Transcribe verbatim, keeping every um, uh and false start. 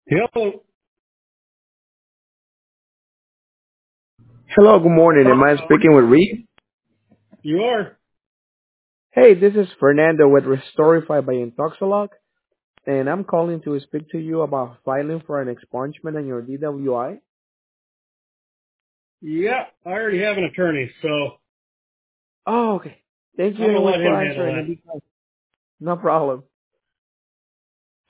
Hello. Hello, good morning. Am I speaking with Reed? You are? Hey, this is Fernando with Restorify by Intoxilog, and I'm calling to speak to you about filing for an expungement on your D W I. Yeah, I already have an attorney, so Oh, okay. Thank you I'm gonna anyway let him for handle answering. that. And because- No problem.